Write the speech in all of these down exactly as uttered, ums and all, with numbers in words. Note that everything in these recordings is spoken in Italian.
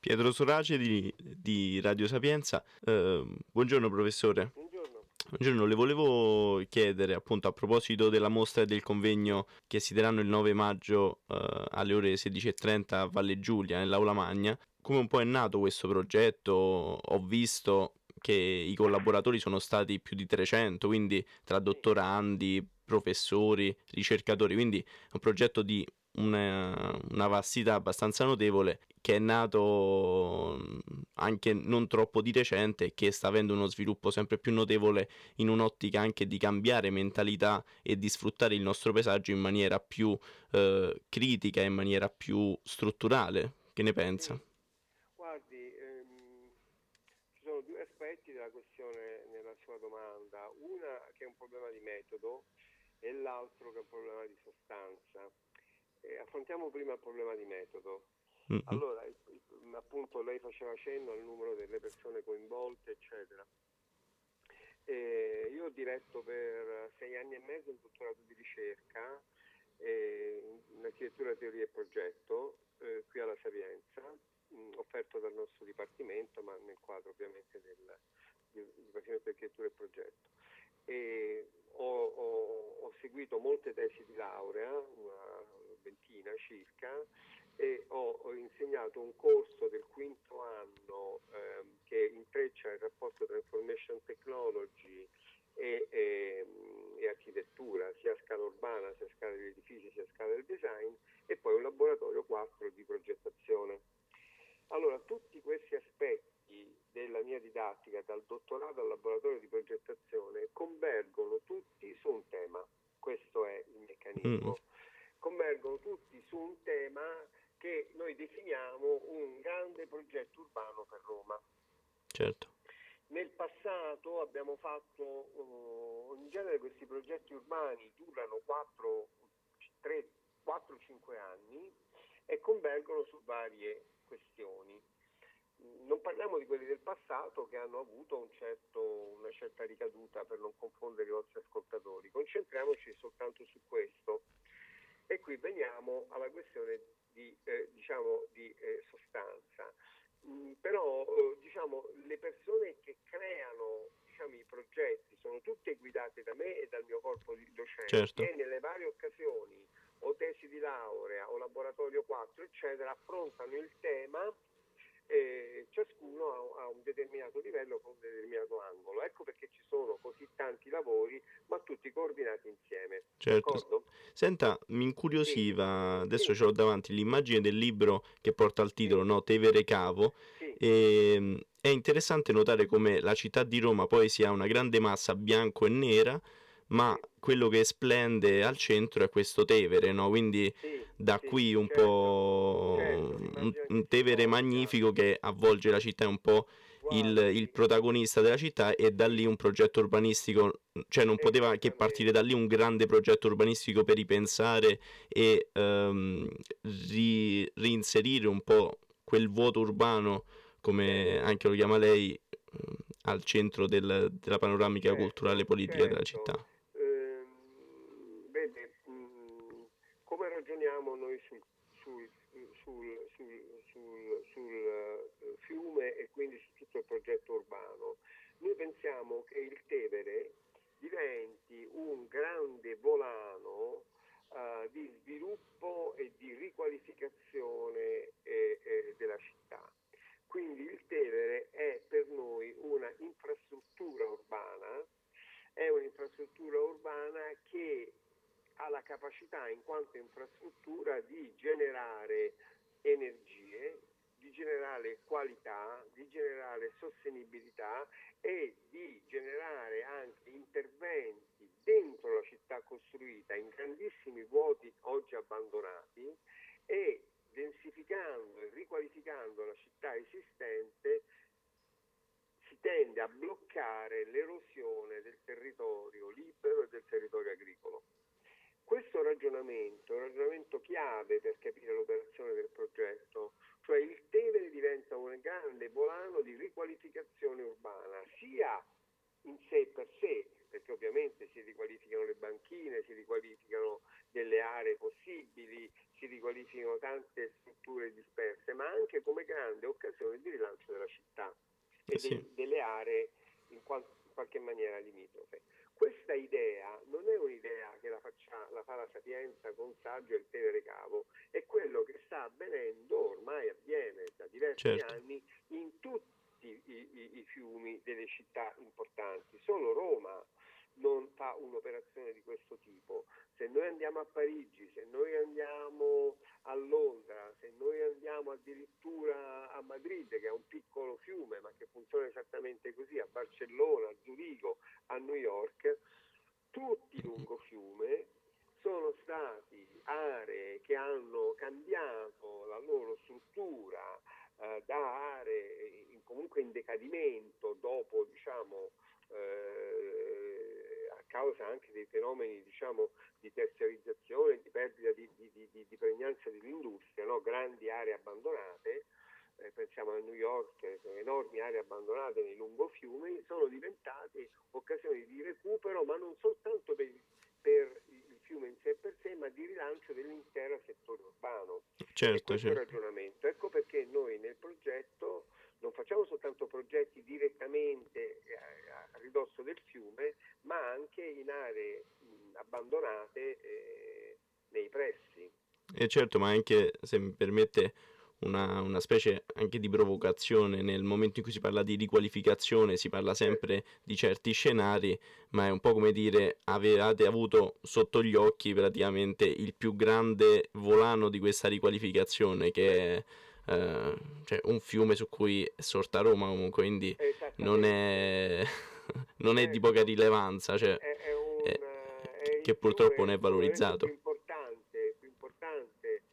Pietro Sorace di, di Radio Sapienza. Eh, buongiorno professore. Buongiorno. Buongiorno, le volevo chiedere appunto a proposito della mostra e del convegno che si terranno il nove maggio eh, alle ore sedici e trenta a Valle Giulia nell'Aula Magna, come un po' è nato questo progetto. Ho visto che i collaboratori sono stati più di trecento, quindi tra dottorandi, professori, ricercatori, quindi è un progetto di una, una vastità abbastanza notevole, che è nato anche non troppo di recente e che sta avendo uno sviluppo sempre più notevole in un'ottica anche di cambiare mentalità e di sfruttare il nostro paesaggio in maniera più eh, critica, in maniera più strutturale. Che ne pensa? Sì. Guardi, ehm, ci sono due aspetti della questione nella sua domanda, una che è un problema di metodo e l'altro che è un problema di sostanza. Eh, affrontiamo prima il problema di metodo. Mm-hmm. Allora, il, il, appunto lei faceva cenno al numero delle persone coinvolte, eccetera. Eh, io ho diretto per sei anni e mezzo un dottorato di ricerca eh, in architettura, teoria e progetto eh, qui alla Sapienza, mh, offerto dal nostro dipartimento, ma nel quadro ovviamente del, del Dipartimento di Architettura e Progetto. E ho, ho, ho seguito molte tesi di laurea, una ventina circa, e ho, ho insegnato un corso del quinto anno ehm, che intreccia il rapporto tra information technology e, e, e architettura, sia a scala urbana, sia a scala degli edifici, sia a scala del design, e poi un laboratorio quattro di progettazione. Allora, tutti questi aspetti della mia didattica, dal dottorato al laboratorio di progettazione, convergono tutti su un tema. Questo è il meccanismo. Mm. Convergono tutti su un tema che noi definiamo un grande progetto urbano per Roma. Certo. Nel passato abbiamo fatto, uh, in genere questi progetti urbani durano quattro cinque anni e convergono su varie questioni. Non parliamo di quelli del passato che hanno avuto un certo, una certa ricaduta, per non confondere i vostri ascoltatori. Concentriamoci soltanto su questo. E qui veniamo alla questione di, eh, diciamo, di eh, sostanza. Mm, però eh, diciamo, le persone che creano, diciamo, i progetti sono tutte guidate da me e dal mio corpo di docenti. Certo. E nelle varie occasioni, o tesi di laurea o laboratorio quattro, eccetera, affrontano il tema. E ciascuno ha, ha un determinato livello con un determinato angolo. Ecco perché ci sono così tanti lavori, ma tutti coordinati insieme. Certo. D'accordo? Senta, mi incuriosiva, sì. adesso sì. ce l'ho davanti, l'immagine del libro che porta il titolo, sì. no? Tevere Cavo. Sì. E, è interessante notare come la città di Roma poi sia una grande massa bianco e nera, ma sì. quello che splende al centro è questo Tevere, no? Quindi sì, da sì, qui un certo, po' certo, un, un Tevere storica. magnifico che avvolge la città, è un po' il, il protagonista della città, e da lì un progetto urbanistico, cioè non poteva che partire da lì un grande progetto urbanistico per ripensare e ehm, ri, reinserire un po' quel vuoto urbano, come anche lo chiama lei, al centro del, della panoramica certo, culturale politica certo. della città. Ehm, vede, mh, come ragioniamo noi sul, sul, sul, sul, sul, sul uh, fiume e quindi su tutto il progetto urbano? Noi pensiamo che il Tevere diventi un grande volano uh, di sviluppo e di riqualificazione eh, eh, della città. Quindi il Tevere è per noi una infrastruttura urbana, è un'infrastruttura urbana che ha la capacità, in quanto infrastruttura, di generare energie, di generare qualità, di generare sostenibilità e di generare anche interventi dentro la città costruita in grandissimi vuoti oggi abbandonati, e densificando e riqualificando la città esistente si tende a bloccare l'erosione del territorio libero e del territorio agricolo. Questo ragionamento è un ragionamento chiave per capire l'operazione del progetto, cioè il Tevere diventa un grande volano di riqualificazione urbana, sia in sé per sé, perché ovviamente si riqualificano le banchine, si riqualificano delle aree possibili, si riqualificano tante strutture disperse, ma anche come grande occasione di rilancio della città e Sì. dei, delle aree in, qual- in qualche maniera limitrofe. Questa idea non è un'idea che la, faccia, la fa la Sapienza con Saggio e il Tevere Cavo, è quello che sta avvenendo, ormai avviene da diversi Certo. anni, in tutti i, i, i fiumi delle città importanti. Solo Roma non fa un'operazione di questo tipo. Se noi andiamo a Parigi, se noi andiamo a Londra, se noi andiamo addirittura a Madrid, che è un piccolo fiume ma che funziona esattamente così, a Barcellona, a Zurigo, a New York, tutti lungo fiume sono stati aree che hanno cambiato la loro struttura eh, da aree in, comunque in decadimento dopo, diciamo, eh, a causa anche dei fenomeni, diciamo, di terziarizzazione, di perdita di, di, di, di pregnanza dell'industria, no? Grandi aree abbandonate, eh, pensiamo a New York, eh, enormi aree abbandonate nei lungofiumi, sono diventate occasioni di recupero, ma non soltanto per, per il fiume in sé per sé, ma di rilancio dell'intero settore urbano. Certo, e questo certo. è il ragionamento. Ecco perché noi nel progetto non facciamo soltanto progetti direttamente a ridosso del fiume, ma anche in aree mh, abbandonate eh, nei pressi. E certo, ma anche, se mi permette, una, una specie anche di provocazione. Nel momento in cui si parla di riqualificazione si parla sempre di certi scenari, ma è un po' come dire avevate avuto sotto gli occhi praticamente il più grande volano di questa riqualificazione, che è eh, cioè un fiume su cui è sorta Roma comunque, quindi non è, non è di Certo. poca rilevanza, cioè, È, è un, eh, è che il purtroppo fiume, non è il fiume adesso valorizzato. più importante, più importante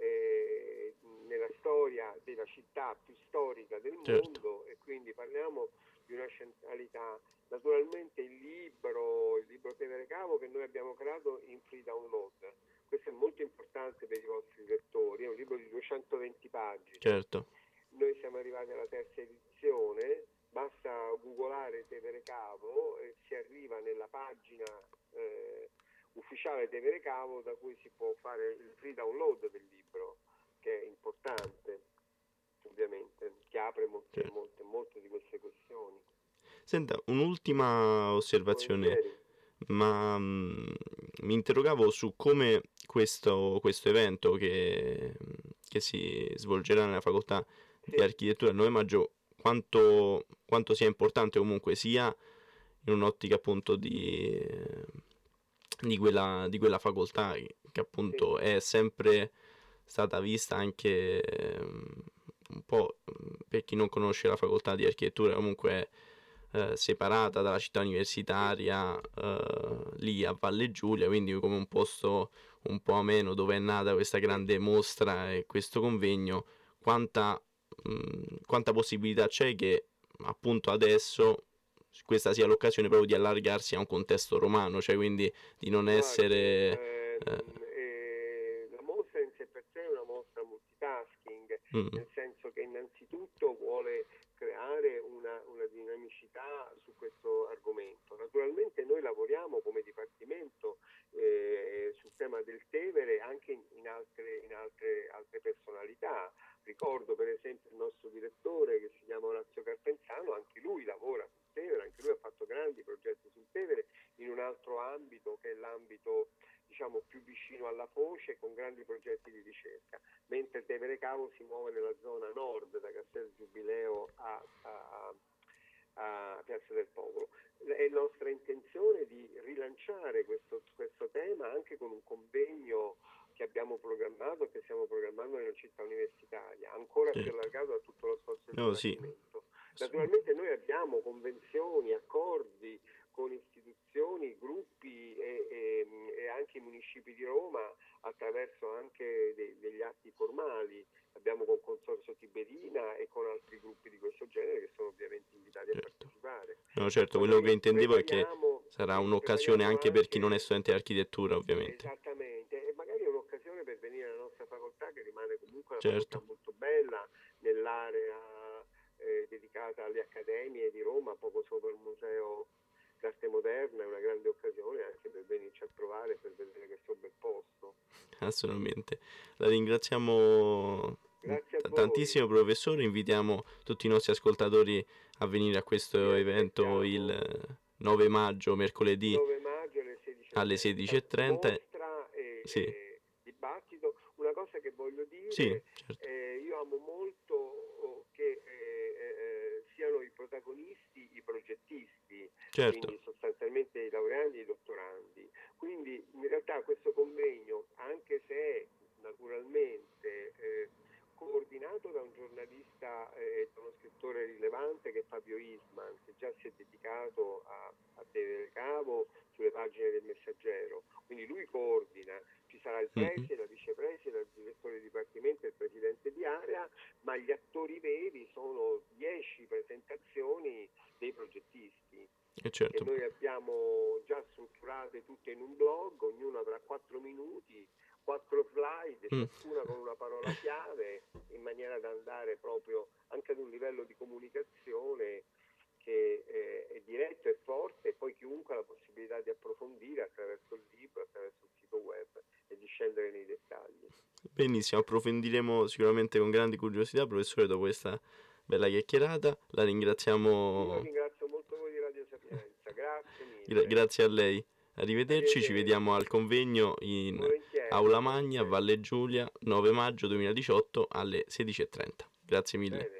eh, nella storia della città più storica del Certo. mondo, e quindi parliamo di una centralità. Naturalmente il libro, il libro Tevere Cavo che noi abbiamo creato in free download, questo è molto importante per i vostri lettori, è un libro di duecentoventi pagine. Certo. Noi siamo arrivati alla terza edizione, basta googolare Tevere Cavo e si arriva nella pagina eh, ufficiale Tevere Cavo, da cui si può fare il free download del libro, che è importante, ovviamente, che apre molte, Certo. molte, molte di queste questioni. Senta, un'ultima osservazione, Volentieri. ma mm, mi interrogavo su come questo, questo evento che, che si svolgerà nella facoltà di Sì. architettura il nove maggio, quanto, quanto sia importante comunque sia in un'ottica appunto di, di quella, di quella facoltà che, che appunto è sempre stata vista anche ehm, un po', mm, per chi non conosce la facoltà di architettura, comunque eh, separata dalla città universitaria, eh, lì a Valle Giulia, quindi come un posto un po' ameno dove è nata questa grande mostra e questo convegno. Quanta, mh, quanta possibilità c'è che appunto adesso questa sia l'occasione proprio di allargarsi a un contesto romano, cioè quindi di non Guardi, essere ehm, eh, eh, la mostra in sé per sé è una mostra multitasking, mm, nel senso che innanzitutto vuole creare una, una dinamicità su questo argomento. Naturalmente noi lavoriamo come Dipartimento eh, sul tema del Tevere anche in, in, altre, in altre, altre personalità. Ricordo per esempio il nostro direttore che si chiama Orazio Carpenzano, anche lui lavora sul Tevere, anche lui ha fatto grandi progetti sul Tevere in un altro ambito che è l'ambito, diciamo, più vicino alla foce, con grandi progetti di ricerca, mentre Tevere Cavo si muove nella zona nord, da Castel Giubileo a, a, a Piazza del Popolo. È nostra intenzione di rilanciare questo, questo tema anche con un convegno che abbiamo programmato, che stiamo programmando nella città universitaria, ancora più certo. allargato a tutto lo spazio del No, sì. Dipartimento. Naturalmente noi abbiamo convenzioni, accordi con istituzioni, gruppi e, e, e anche i municipi di Roma attraverso anche de, degli atti formali. Abbiamo con Consorzio Tiberina e con altri gruppi di questo genere che sono ovviamente invitati Certo. a partecipare. No, certo, Ma quello noi che intendevo è che prepariamo, sarà sì, un'occasione prepariamo anche per chi non è anche- studente di architettura, ovviamente. Esattamente, e magari è un'occasione per venire alla nostra facoltà, che rimane comunque una Certo. facoltà molto bella nell'area eh, dedicata alle accademie di Roma, poco sopra il museo l'arte moderna è una grande occasione anche per venirci a trovare, per vedere questo bel posto. Assolutamente. La ringraziamo Grazie a t- voi. tantissimo professore, invitiamo tutti i nostri ascoltatori a venire a questo Vi evento aspettiamo. il nove maggio, mercoledì nove maggio alle sedici e alle sedici e trenta. Mostra e, Sì, e dibattito. Una cosa che voglio dire, sì, certo, eh, io amo molto oh, che eh, eh, siano i protagonisti i progettisti, certo. quindi sostanzialmente i laureandi e i dottorandi. Quindi in realtà questo convegno, anche se è naturalmente eh, coordinato da un giornalista e eh, da uno scrittore rilevante che è Fabio Isman, che già si è dedicato a, a Tele Cavo sulle pagine del Messaggero, quindi lui coordina, ci sarà il Mhm. preside, la vicepreside, il direttore di dipartimento e il presidente di area, ma gli attori veri sono dieci presentazioni dei progettisti E che certo. noi abbiamo già strutturate tutte in un blog, ognuno avrà quattro minuti, quattro slide, Mm. ciascuna con una parola chiave, in maniera da andare proprio anche ad un livello di comunicazione che eh, è diretto e forte, e poi chiunque ha la possibilità di approfondire attraverso il libro, attraverso il sito web e di scendere nei dettagli. Benissimo, approfondiremo sicuramente con grande curiosità, professore, dopo questa bella chiacchierata. La Io ringraziamo. ringrazio molto voi di Radio Sapienza, grazie mille. Gra- grazie a lei. Arrivederci, ci Arrivederci. vediamo al convegno in Volentieri, Aula Magna, volentieri. Valle Giulia, nove maggio duemiladiciotto alle sedici e trenta. Grazie mille. Bene.